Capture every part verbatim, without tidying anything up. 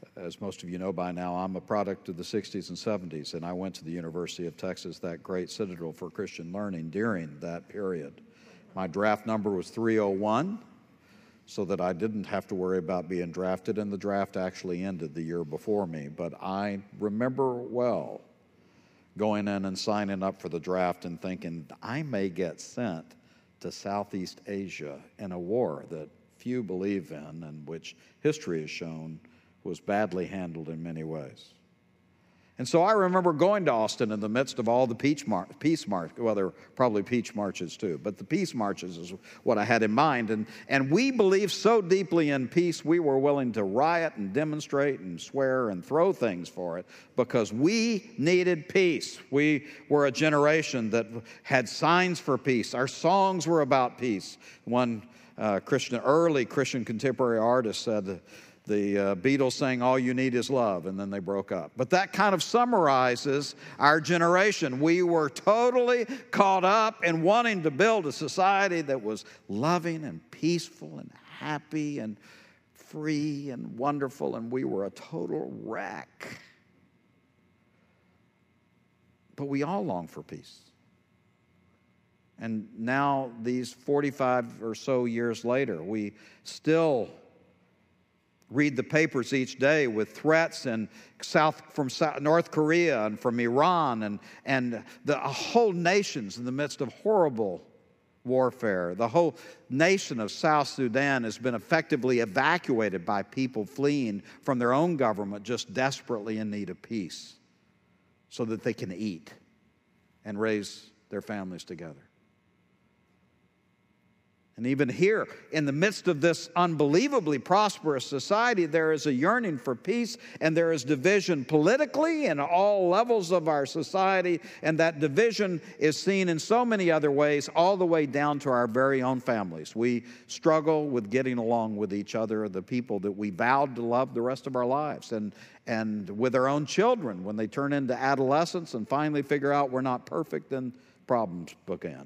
as most of you know by now, I'm a product of the sixties and seventies, and I went to the University of Texas, that great citadel for Christian learning, during that period. My draft number was three oh one, so that I didn't have to worry about being drafted, and the draft actually ended the year before me. But I remember well going in and signing up for the draft and thinking, I may get sent to Southeast Asia in a war that few believe in and which history has shown was badly handled in many ways. And so I remember going to Austin in the midst of all the peace mar- peace march, well, there were probably peace marches too, but the peace marches is what I had in mind. And, and we believed so deeply in peace, we were willing to riot and demonstrate and swear and throw things for it because we needed peace. We were a generation that had signs for peace. Our songs were about peace. One uh, Christian, early Christian contemporary artist said, the uh, Beatles sang, "All You Need Is Love," and then they broke up. But that kind of summarizes our generation. We were totally caught up in wanting to build a society that was loving and peaceful and happy and free and wonderful, and we were a total wreck. But we all long for peace. And now, these forty-five or so years later, we still read the papers each day with threats and South from South, North Korea and from Iran and, and the whole nations in the midst of horrible warfare. The whole nation of South Sudan has been effectively evacuated by people fleeing from their own government, just desperately in need of peace so that they can eat and raise their families together. And even here, in the midst of this unbelievably prosperous society, there is a yearning for peace, and there is division politically in all levels of our society, and that division is seen in so many other ways, all the way down to our very own families. We struggle with getting along with each other, the people that we vowed to love the rest of our lives, and, and with our own children when they turn into adolescence and finally figure out we're not perfect, then problems bookend.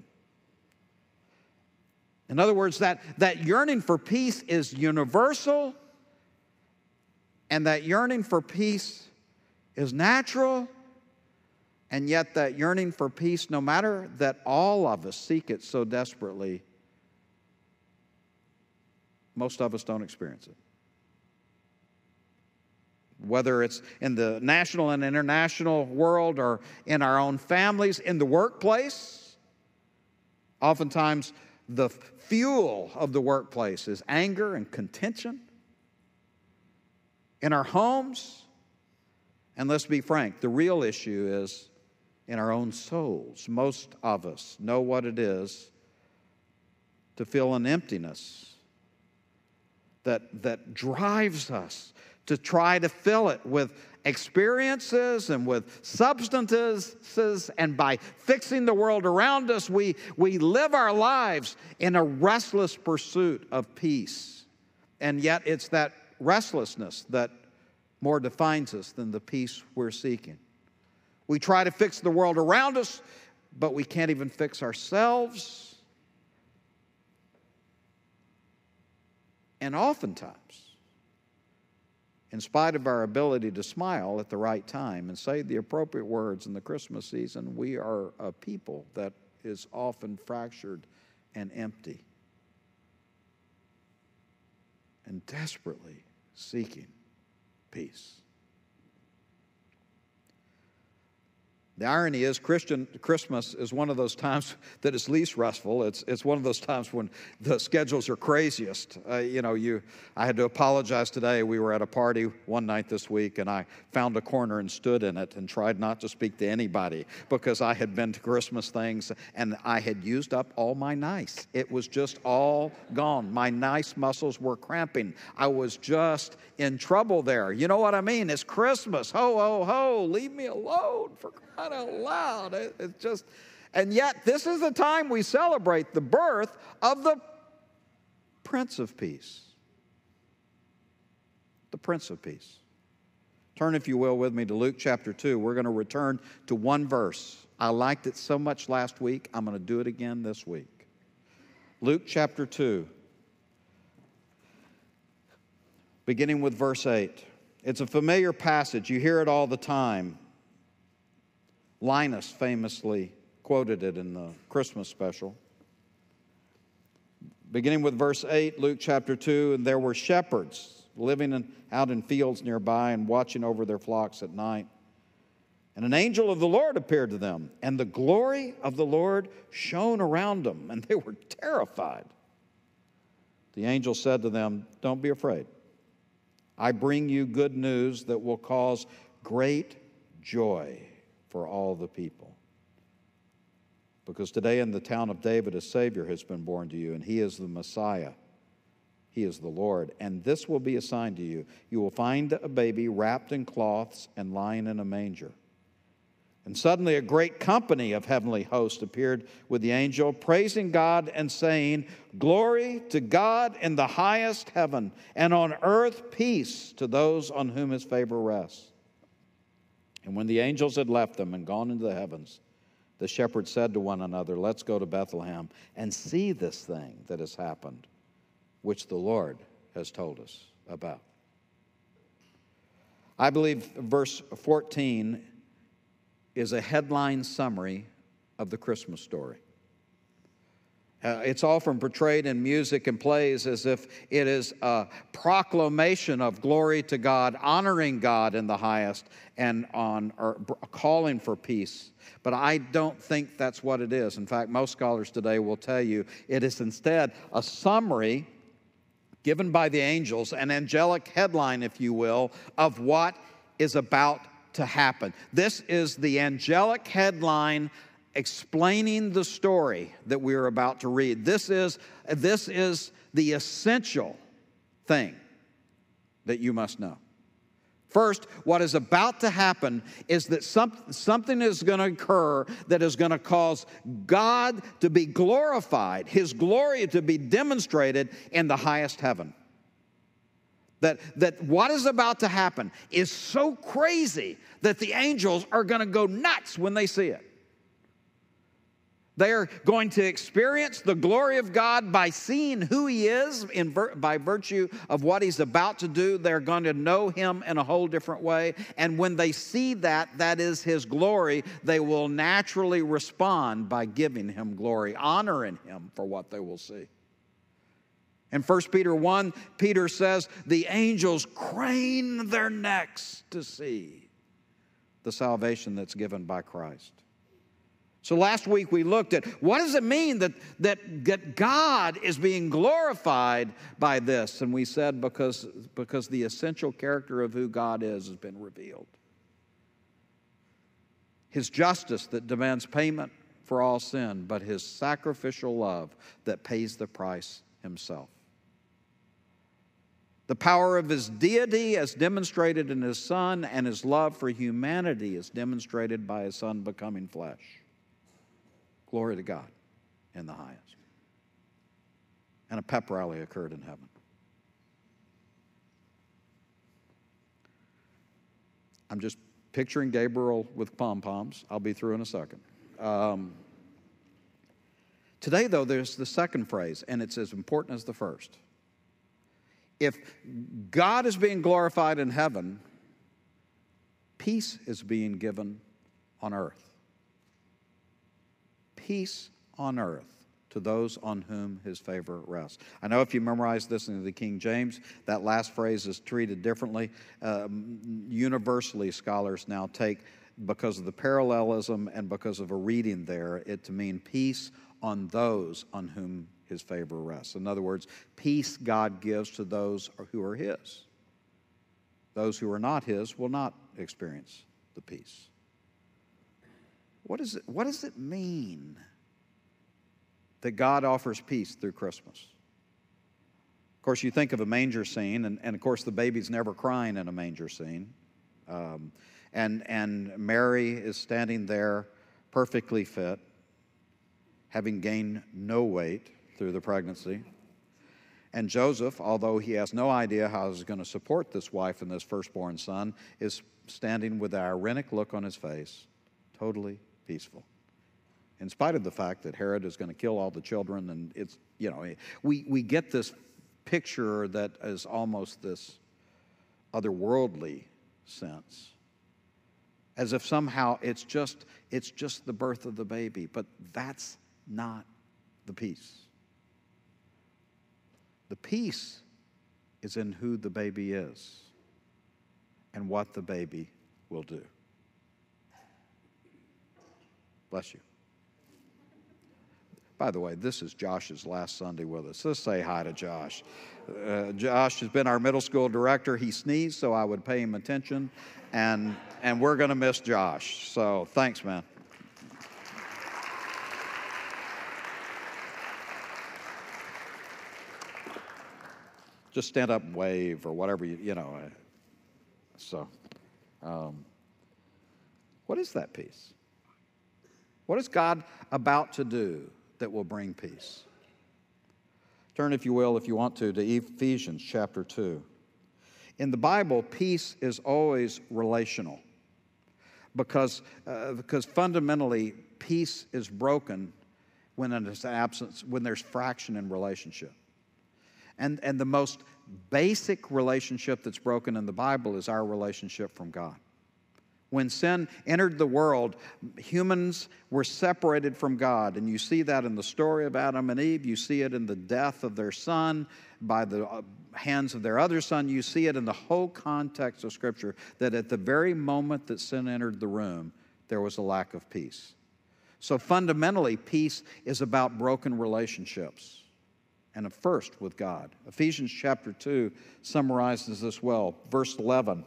In other words, that, that yearning for peace is universal, and that yearning for peace is natural, and yet that yearning for peace, no matter that all of us seek it so desperately, most of us don't experience it. Whether it's in the national and international world or in our own families, in the workplace, oftentimes the fuel of the workplace is anger and contention. In our homes, and let's be frank, the real issue is in our own souls. Most of us know what it is to feel an emptiness that, that drives us to try to fill it with experiences and with substances, and by fixing the world around us, we, we live our lives in a restless pursuit of peace. And yet it's that restlessness that more defines us than the peace we're seeking. We try to fix the world around us, but we can't even fix ourselves. And oftentimes, in spite of our ability to smile at the right time and say the appropriate words in the Christmas season, we are a people that is often fractured and empty and desperately seeking peace. The irony is, Christian Christmas is one of those times that is least restful. It's it's one of those times when the schedules are craziest. Uh, you know, you. I had to apologize today. We were at a party one night this week, and I found a corner and stood in it and tried not to speak to anybody because I had been to Christmas things and I had used up all my nice. It was just all gone. My nice muscles were cramping. I was just in trouble there. You know what I mean? It's Christmas. Ho, ho, ho. Leave me alone, for crying out loud. It, it's just, and yet this is the time we celebrate the birth of the Prince of Peace. The Prince of Peace. Turn, if you will, with me to Luke chapter two. We're going to return to one verse. I liked it so much last week, I'm going to do it again this week. Luke chapter two, beginning with verse eight. It's a familiar passage. You hear it all the time. Linus famously quoted it in the Christmas special. Beginning with verse eight, Luke chapter two, and there were shepherds living in, out in fields nearby and watching over their flocks at night. And an angel of the Lord appeared to them, and the glory of the Lord shone around them, and they were terrified. The angel said to them, "Don't be afraid. I bring you good news that will cause great joy for all the people. Because today in the town of David a Savior has been born to you, and he is the Messiah. He is the Lord. And this will be a sign to you. You will find a baby wrapped in cloths and lying in a manger." And suddenly a great company of heavenly hosts appeared with the angel, praising God and saying, "Glory to God in the highest heaven, and on earth peace to those on whom his favor rests." And when the angels had left them and gone into the heavens, the shepherds said to one another, "Let's go to Bethlehem and see this thing that has happened, which the Lord has told us about." I believe verse fourteen is a headline summary of the Christmas story. Uh, it's often portrayed in music and plays as if it is a proclamation of glory to God, honoring God in the highest, and on or calling for peace. But I don't think that's what it is. In fact, most scholars today will tell you it is instead a summary given by the angels, an angelic headline, if you will, of what is about to happen. This is the angelic headline explaining the story that we are about to read. This is, this is the essential thing that you must know. First, what is about to happen is that some, something is going to occur that is going to cause God to be glorified, his glory to be demonstrated in the highest heaven. That, that what is about to happen is so crazy that the angels are going to go nuts when they see it. They are going to experience the glory of God by seeing who he is in, by virtue of what he's about to do. They're going to know him in a whole different way. And when they see that, that is his glory, they will naturally respond by giving him glory, honoring him for what they will see. In First Peter one, Peter says, the angels crane their necks to see the salvation that's given by Christ. So last week we looked at what does it mean that, that, that God is being glorified by this? And we said because, because the essential character of who God is has been revealed. His justice that demands payment for all sin, but his sacrificial love that pays the price himself. The power of his deity as demonstrated in his Son, and his love for humanity is demonstrated by his Son becoming flesh. Glory to God in the highest. And a pep rally occurred in heaven. I'm just picturing Gabriel with pom-poms. I'll be through in a second. Um, today, though, there's the second phrase, and it's as important as the first. If God is being glorified in heaven, peace is being given on earth. Peace on earth to those on whom his favor rests. I know if you memorize this in the King James, that last phrase is treated differently. Um, universally, scholars now take, because of the parallelism and because of a reading there, it to mean peace on those on whom his favor rests. In other words, peace God gives to those who are his. Those who are not his will not experience the peace. What is it, what does it mean that God offers peace through Christmas? Of course, you think of a manger scene, and, and of course the baby's never crying in a manger scene. Um, and, and Mary is standing there perfectly fit, having gained no weight through the pregnancy. And Joseph, although he has no idea how he's going to support this wife and this firstborn son, is standing with an ironic look on his face, totally peaceful. In spite of the fact that Herod is going to kill all the children, and it's, you know, we, we get this picture that is almost this otherworldly sense, as if somehow it's just, it's just the birth of the baby. But that's not the peace. The peace is in who the baby is and what the baby will do. Bless you. By the way, this is Josh's last Sunday with us. Let's say hi to Josh. Uh, Josh has been our middle school director. He sneezed, so I would pay him attention. And, and we're going to miss Josh. So thanks, man. Just stand up and wave or whatever, you, you know. So, um, what is that peace? What is God about to do that will bring peace? Turn, if you will, if you want to, to Ephesians chapter two. In the Bible, peace is always relational because, uh, because fundamentally, peace is broken when there's absence, when there's fraction in relationship. And, and the most basic relationship that's broken in the Bible is our relationship from God. When sin entered the world, humans were separated from God. And you see that in the story of Adam and Eve. You see it in the death of their son by the hands of their other son. You see it in the whole context of Scripture, that at the very moment that sin entered the room, there was a lack of peace. So fundamentally, peace is about broken relationships, and first with God. Ephesians chapter two summarizes this well. Verse eleven.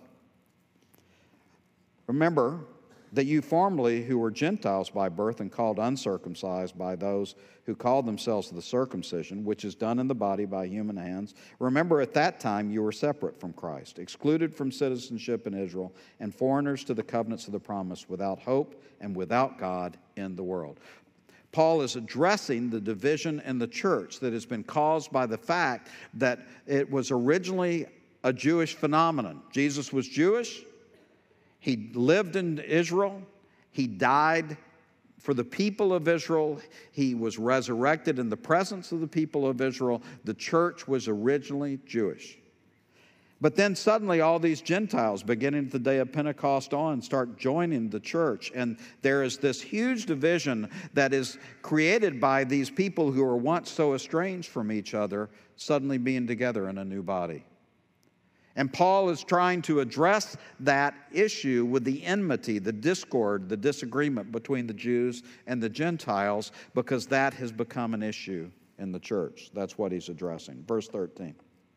Remember that you formerly, who were Gentiles by birth and called uncircumcised by those who called themselves the circumcision, which is done in the body by human hands, remember at that time you were separate from Christ, excluded from citizenship in Israel, and foreigners to the covenants of the promise, without hope and without God in the world. Paul is addressing the division in the church that has been caused by the fact that it was originally a Jewish phenomenon. Jesus was Jewish. He lived in Israel. He died for the people of Israel. He was resurrected in the presence of the people of Israel. The church was originally Jewish. But then suddenly all these Gentiles, beginning at the day of Pentecost on, start joining the church. And there is this huge division that is created by these people who were once so estranged from each other, suddenly being together in a new body. And Paul is trying to address that issue with the enmity, the discord, the disagreement between the Jews and the Gentiles, because that has become an issue in the church. That's what he's addressing. Verse thirteen.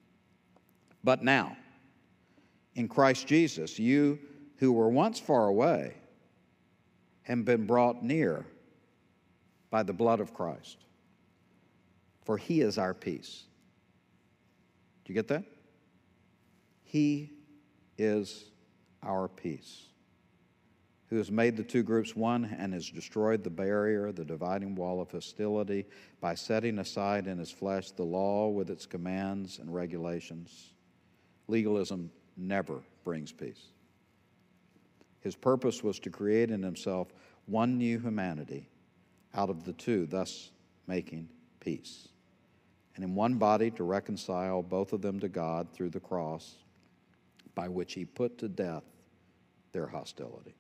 But now, in Christ Jesus, you who were once far away have been brought near by the blood of Christ, for he is our peace. Do you get that? He is our peace, who has made the two groups one and has destroyed the barrier, the dividing wall of hostility, by setting aside in his flesh the law with its commands and regulations. Legalism never brings peace. His purpose was to create in himself one new humanity out of the two, thus making peace. And in one body to reconcile both of them to God through the cross, by which he put to death their hostility.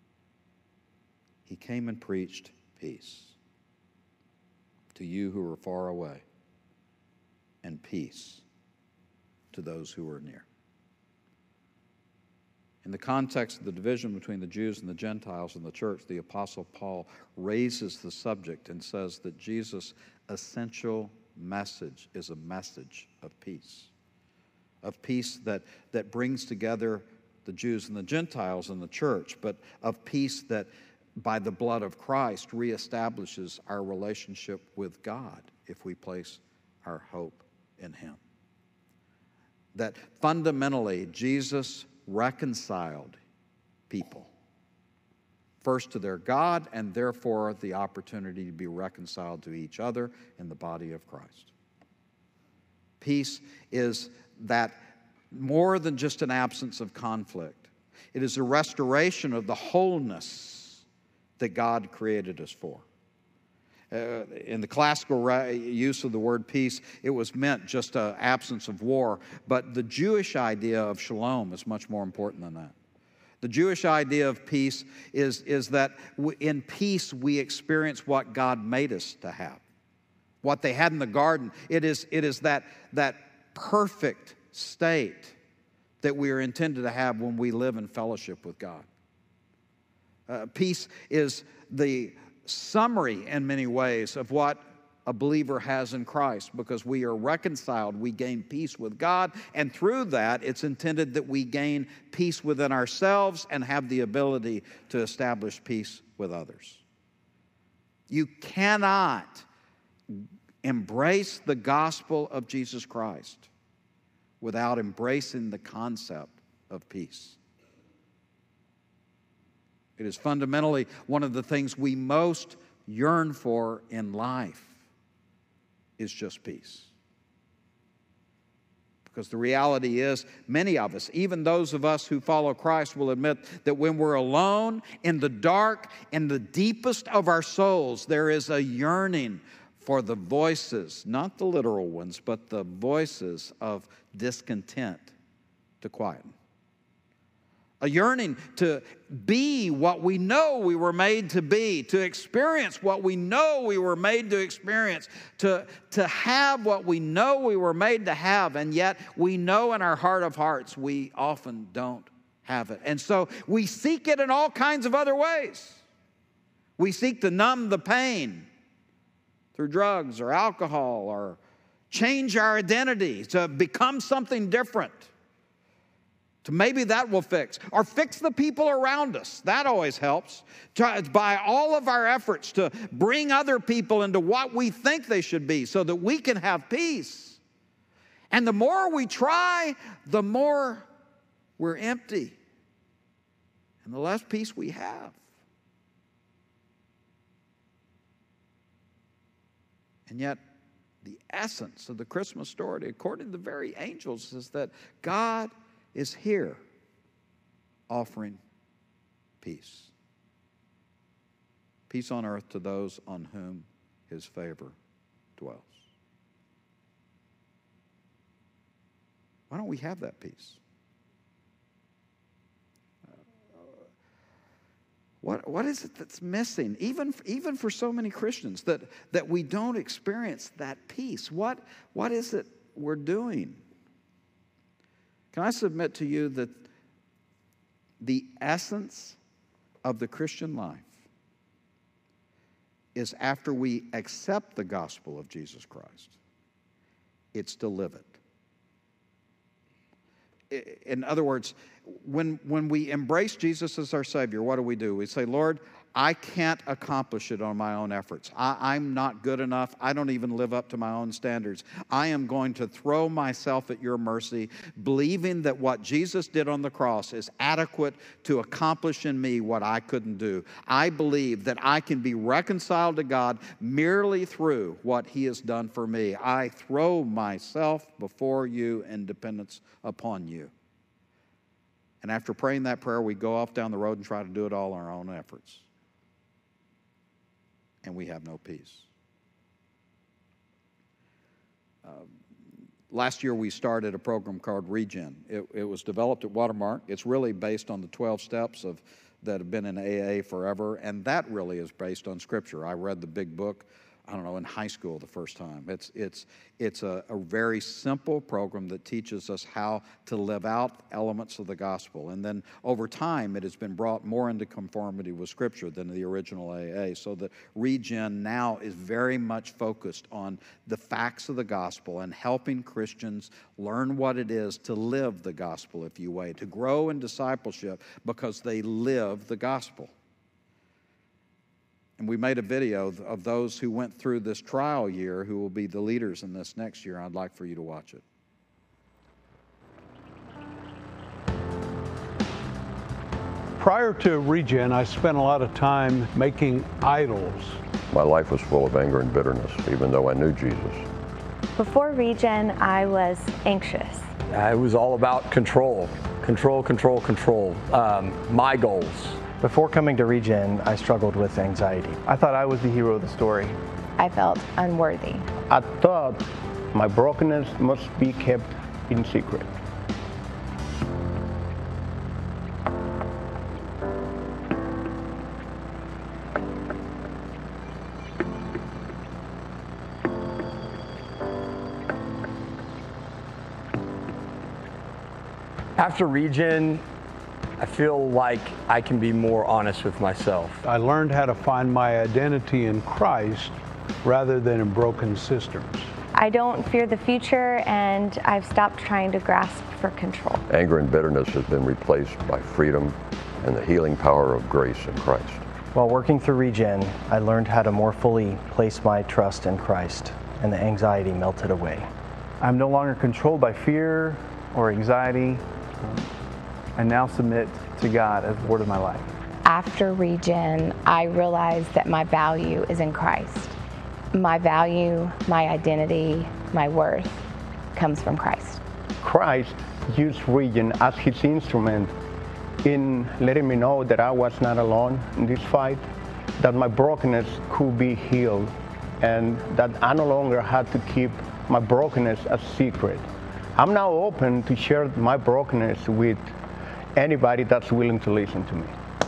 He came and preached peace to you who were far away, and peace to those who were near. In the context of the division between the Jews and the Gentiles in the church, the Apostle Paul raises the subject and says that Jesus' essential message is a message of peace. Of peace that, that brings together the Jews and the Gentiles in the church, but of peace that by the blood of Christ reestablishes our relationship with God if we place our hope in him. That fundamentally Jesus reconciled people, first to their God, and therefore the opportunity to be reconciled to each other in the body of Christ. Peace is that more than just an absence of conflict. It is a restoration of the wholeness that God created us for. Uh, in the classical use of the word peace, it was meant just an absence of war. But the Jewish idea of shalom is much more important than that. The Jewish idea of peace is, is that in peace we experience what God made us to have. What they had in the garden, it is, it is that, that perfect state that we are intended to have when we live in fellowship with God. Uh, peace is the summary in many ways of what a believer has in Christ, because we are reconciled, we gain peace with God, and through that it's intended that we gain peace within ourselves and have the ability to establish peace with others. You cannot embrace the gospel of Jesus Christ without embracing the concept of peace. It is fundamentally one of the things we most yearn for in life is just peace. Because the reality is, many of us, even those of us who follow Christ, will admit that when we're alone, in the dark, in the deepest of our souls, there is a yearning for the voices, not the literal ones, but the voices of discontent to quieten. A yearning to be what we know we were made to be, to experience what we know we were made to experience, to, to have what we know we were made to have, and yet we know in our heart of hearts we often don't have it. And so we seek it in all kinds of other ways. We seek to numb the pain through drugs or alcohol, or change our identity to become something different. To maybe that will fix, or fix the people around us. That always helps. Try, by all of our efforts to bring other people into what we think they should be so that we can have peace. And the more we try, the more we're empty and the less peace we have. And yet, the essence of the Christmas story, according to the very angels, is that God is here offering peace. Peace on earth to those on whom His favor dwells. Why don't we have that peace? What, what is it that's missing, even, even for so many Christians, that, that we don't experience that peace? What, what is it we're doing? Can I submit to you that the essence of the Christian life is, after we accept the gospel of Jesus Christ, it's to live it. In other words, when, when we embrace Jesus as our Savior, what do we do? We say, Lord, I can't accomplish it on my own efforts. I, I'm not good enough. I don't even live up to my own standards. I am going to throw myself at your mercy, believing that what Jesus did on the cross is adequate to accomplish in me what I couldn't do. I believe that I can be reconciled to God merely through what He has done for me. I throw myself before you in dependence upon you. And after praying that prayer, we go off down the road and try to do it all on our own efforts. And we have no peace. Um, last year we started a program called Regen. It, it was developed at Watermark. It's really based on the twelve steps of that have been in A A forever, and that really is based on Scripture. I read the big book, I don't know, in high school the first time. It's, it's, it's a, a very simple program that teaches us how to live out elements of the gospel. And then over time, it has been brought more into conformity with Scripture than the original A A. So that Regen now is very much focused on the facts of the gospel and helping Christians learn what it is to live the gospel, if you will, to grow in discipleship because they live the gospel. And we made a video of those who went through this trial year who will be the leaders in this next year. I'd like for you to watch it. Prior to Regen, I spent a lot of time making idols. My life was full of anger and bitterness, even though I knew Jesus. Before Regen, I was anxious. It was all about control, control, control, control, um, my goals. Before coming to Regen, I struggled with anxiety. I thought I was the hero of the story. I felt unworthy. I thought my brokenness must be kept in secret. After Regen, I feel like I can be more honest with myself. I learned how to find my identity in Christ rather than in broken systems. I don't fear the future, and I've stopped trying to grasp for control. Anger and bitterness has been replaced by freedom and the healing power of grace in Christ. While working through Regen, I learned how to more fully place my trust in Christ, and the anxiety melted away. I'm no longer controlled by fear or anxiety. I now submit to God as the Lord of my life. After Regen, I realized that my value is in Christ. My value, my identity, my worth comes from Christ. Christ used Regen as his instrument in letting me know that I was not alone in this fight, that my brokenness could be healed, and that I no longer had to keep my brokenness a secret. I'm now open to share my brokenness with anybody that's willing to listen to me.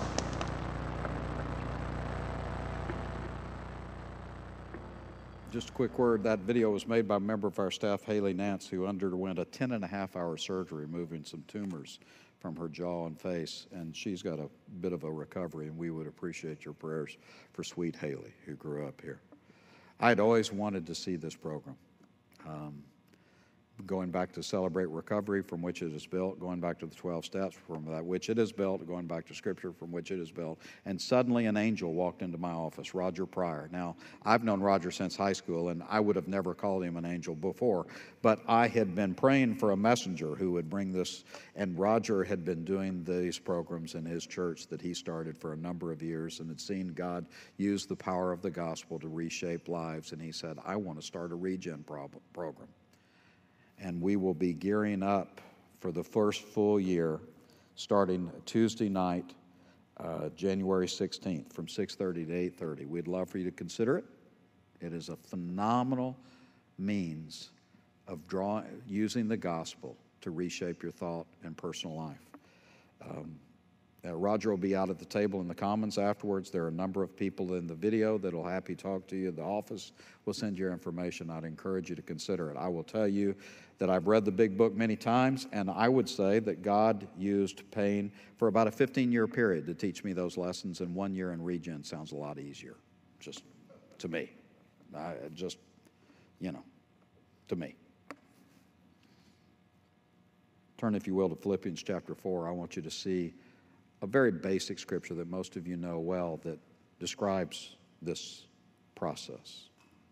Just a quick word, that video was made by a member of our staff, Haley Nance, who underwent a ten and a half hour surgery removing some tumors from her jaw and face, and she's got a bit of a recovery, and we would appreciate your prayers for sweet Haley, who grew up here. I'd always wanted to see this program. Um, going back to Celebrate Recovery, from which it is built, going back to the twelve steps, from that which it is built, going back to Scripture, from which it is built. And suddenly an angel walked into my office, Roger Pryor. Now, I've known Roger since high school, and I would have never called him an angel before, but I had been praying for a messenger who would bring this, and Roger had been doing these programs in his church that he started for a number of years and had seen God use the power of the gospel to reshape lives, and he said, I want to start a Regen prob- program. And we will be gearing up for the first full year starting Tuesday night, uh, January sixteenth, from six thirty to eight thirty. We'd love for you to consider it. It is a phenomenal means of drawing, using the gospel to reshape your thought and personal life. Um, Uh, Roger will be out at the table in the Commons afterwards. There are a number of people in the video that will happy talk to you. The office will send your information. I'd encourage you to consider it. I will tell you that I've read the big book many times, and I would say that God used pain for about a fifteen-year period to teach me those lessons, and one year in Regen sounds a lot easier, just to me. I, just, you know, to me. Turn, if you will, to Philippians chapter four. I want you to see a very basic scripture that most of you know well that describes this process.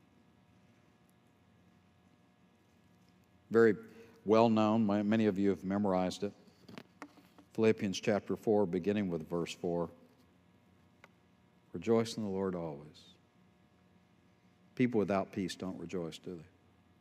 Very well known, many of you have memorized it. Philippians chapter four, beginning with verse four. Rejoice in the Lord always. People without peace don't rejoice, do they?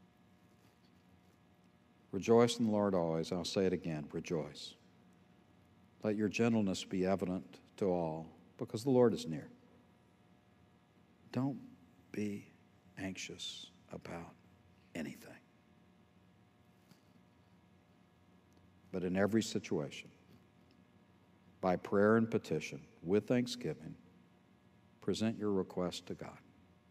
Rejoice in the Lord always. I'll say it again, rejoice. Let your gentleness be evident to all, because the Lord is near. Don't be anxious about anything, but in every situation, by prayer and petition, with thanksgiving, present your request to God.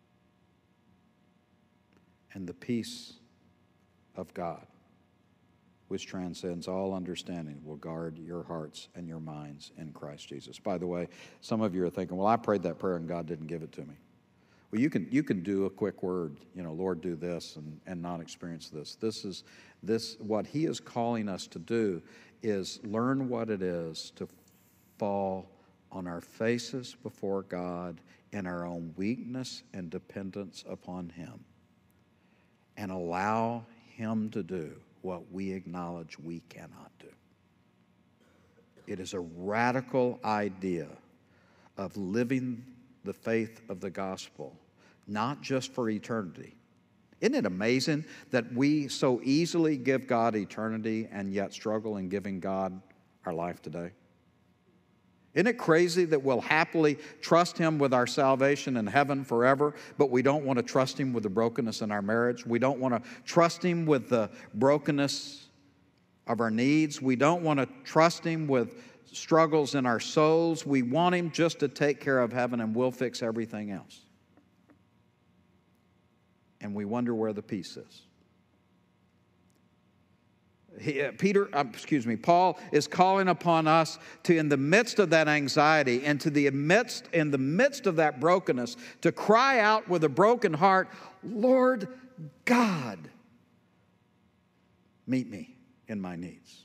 And the peace of God, which transcends all understanding, will guard your hearts and your minds in Christ Jesus. By the way, some of you are thinking, well, I prayed that prayer and God didn't give it to me. Well, you can you can do a quick word, you know, Lord, do this, and, and not experience this. This is this what He is calling us to do is learn what it is to fall on our faces before God in our own weakness and dependence upon Him, and allow Him to do what we acknowledge we cannot do. It is a radical idea of living the faith of the gospel, not just for eternity. Isn't it amazing that we so easily give God eternity and yet struggle in giving God our life today? Isn't it crazy that we'll happily trust Him with our salvation in heaven forever, but we don't want to trust Him with the brokenness in our marriage? We don't want to trust Him with the brokenness of our needs. We don't want to trust Him with struggles in our souls. We want Him just to take care of heaven, and we'll fix everything else. And we wonder where the peace is. He, uh, Peter, uh, excuse me, Paul is calling upon us to, in the midst of that anxiety and to the midst, in the midst of that brokenness, to cry out with a broken heart, Lord God, meet me in my needs.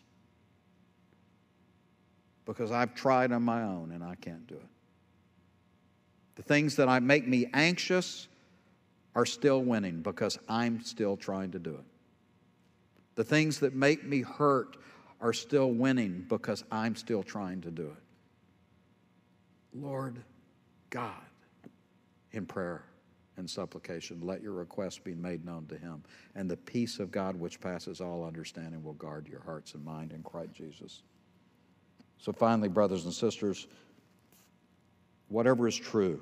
Because I've tried on my own and I can't do it. The things that I make me anxious are still winning because I'm still trying to do it. The things that make me hurt are still winning because I'm still trying to do it. Lord God, in prayer and supplication, let your requests be made known to Him, and the peace of God which passes all understanding will guard your hearts and mind in Christ Jesus. So finally, brothers and sisters, whatever is true,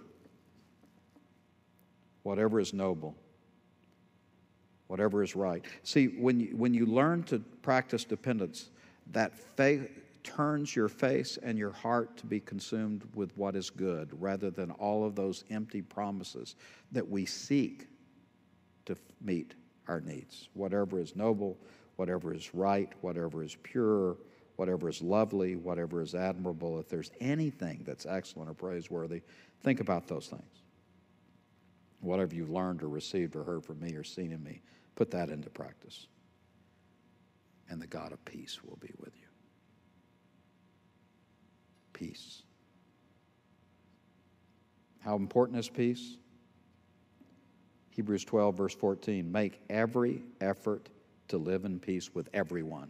whatever is noble, whatever is right. See, when you, when you learn to practice dependence, that faith turns your face and your heart to be consumed with what is good rather than all of those empty promises that we seek to meet our needs. Whatever is noble, whatever is right, whatever is pure, whatever is lovely, whatever is admirable, if there's anything that's excellent or praiseworthy, think about those things. Whatever you've learned or received or heard from me or seen in me, put that into practice. And the God of peace will be with you. Peace. How important is peace? Hebrews twelve, verse fourteen. Make every effort to live in peace with everyone.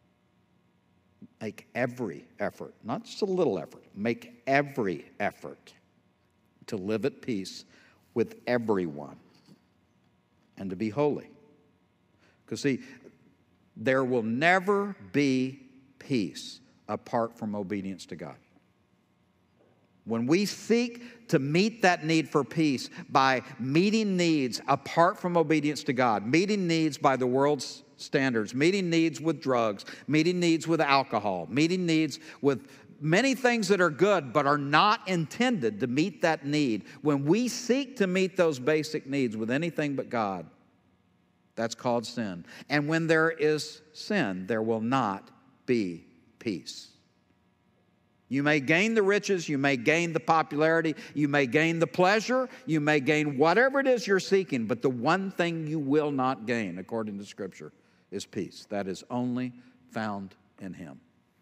Make every effort, not just a little effort. Make every effort to live at peace with everyone and to be holy. Because see, there will never be peace apart from obedience to God. When we seek to meet that need for peace by meeting needs apart from obedience to God, meeting needs by the world's standards, meeting needs with drugs, meeting needs with alcohol, meeting needs with many things that are good but are not intended to meet that need. When we seek to meet those basic needs with anything but God, that's called sin. And when there is sin, there will not be peace. You may gain the riches, you may gain the popularity, you may gain the pleasure, you may gain whatever it is you're seeking, but the one thing you will not gain, according to Scripture, is peace. That is only found in Him.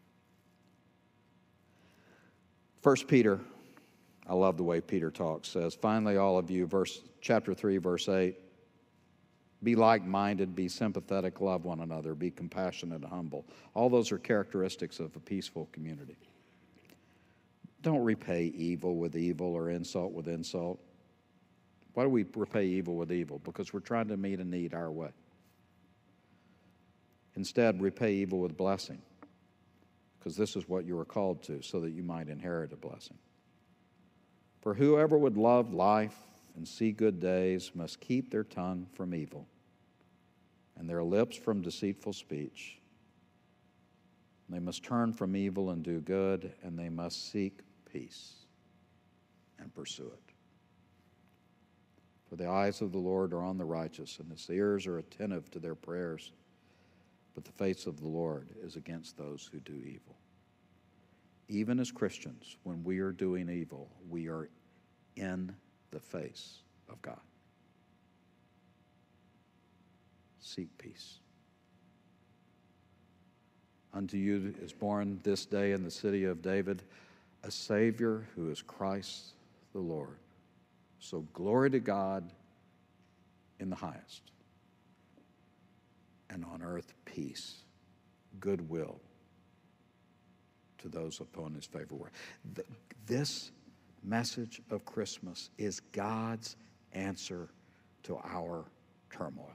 First Peter, I love the way Peter talks, says, finally all of you, verse, chapter three, verse eight, be like-minded, be sympathetic, love one another, be compassionate and humble. All those are characteristics of a peaceful community. Don't repay evil with evil or insult with insult. Why do we repay evil with evil? Because we're trying to meet a need our way. Instead, repay evil with blessing, because this is what you are called to, so that you might inherit a blessing. For whoever would love life and see good days must keep their tongue from evil and their lips from deceitful speech. They must turn from evil and do good, and they must seek peace and pursue it. For the eyes of the Lord are on the righteous, and his ears are attentive to their prayers. But the face of the Lord is against those who do evil. Even as Christians, when we are doing evil, we are in the face of God. Seek peace. Unto you is born this day in the city of David a Savior who is Christ the Lord. So glory to God in the highest, and on earth peace, goodwill to those upon his favor. This message of Christmas is God's answer to our turmoil.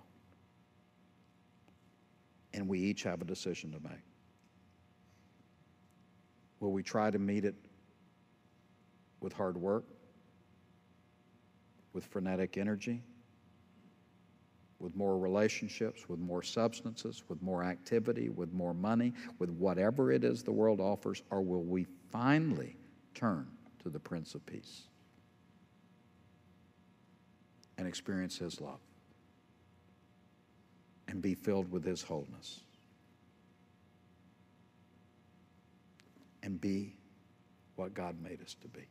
And we each have a decision to make. Will we try to meet it with hard work, with frenetic energy, with more relationships, with more substances, with more activity, with more money, with whatever it is the world offers, or will we finally turn to the Prince of Peace and experience His love and be filled with His wholeness and be what God made us to be?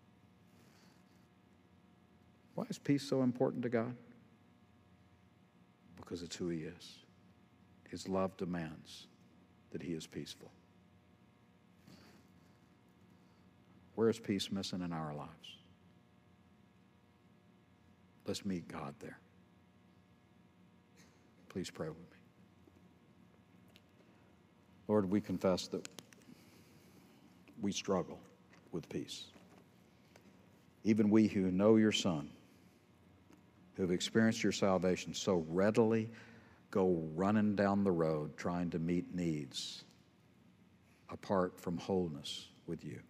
Why is peace so important to God? Because it's who He is. His love demands that He is peaceful. Where is peace missing in our lives? Let's meet God there. Please pray with me. Lord, we confess that we struggle with peace. Even we who know your Son, who have experienced your salvation, so readily go running down the road trying to meet needs apart from wholeness with you.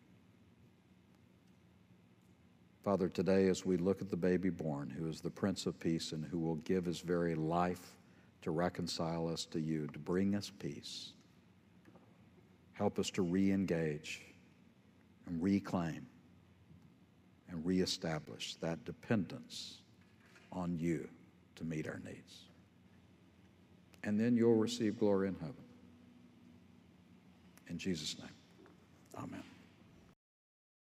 Father, today as we look at the baby born, who is the Prince of Peace and who will give his very life to reconcile us to you, to bring us peace, help us to re-engage and reclaim and reestablish that dependence on you to meet our needs. And then you'll receive glory in heaven. In Jesus' name, amen.